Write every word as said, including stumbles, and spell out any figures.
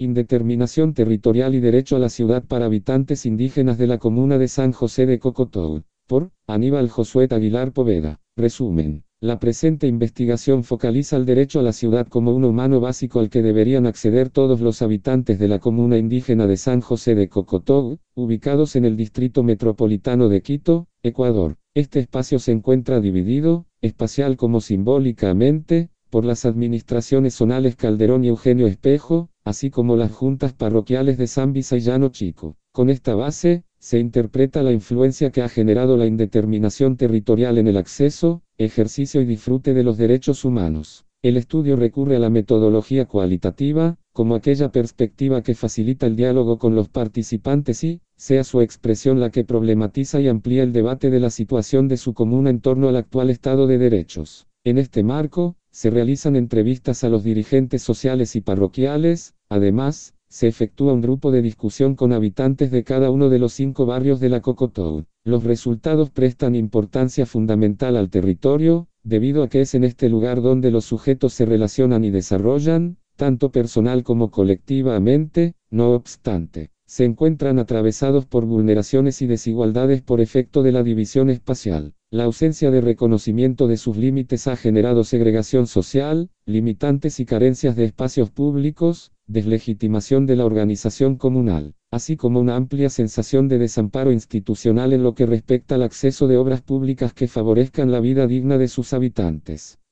Indeterminación territorial y derecho a la ciudad para habitantes indígenas de la comuna de San José de Cocotó. Por Aníbal Josué Aguilar Poveda. Resumen. La presente investigación focaliza el derecho a la ciudad como un humano básico al que deberían acceder todos los habitantes de la comuna indígena de San José de Cocotó, ubicados en el distrito metropolitano de Quito, Ecuador. Este espacio se encuentra dividido, espacial como simbólicamente, por las administraciones zonales Calderón y Eugenio Espejo, así como las juntas parroquiales de San Visa y Llano Chico. Con esta base, se interpreta la influencia que ha generado la indeterminación territorial en el acceso, ejercicio y disfrute de los derechos humanos. El estudio recurre a la metodología cualitativa, como aquella perspectiva que facilita el diálogo con los participantes y, sea su expresión la que problematiza y amplía el debate de la situación de su comuna en torno al actual estado de derechos. En este marco, se realizan entrevistas a los dirigentes sociales y parroquiales. Además, se efectúa un grupo de discusión con habitantes de cada uno de los cinco barrios de la Cocotó. Los resultados prestan importancia fundamental al territorio, debido a que es en este lugar donde los sujetos se relacionan y desarrollan, tanto personal como colectivamente. No obstante, se encuentran atravesados por vulneraciones y desigualdades por efecto de la división espacial. La ausencia de reconocimiento de sus límites ha generado segregación social, limitantes y carencias de espacios públicos, deslegitimación de la organización comunal, así como una amplia sensación de desamparo institucional en lo que respecta al acceso de obras públicas que favorezcan la vida digna de sus habitantes.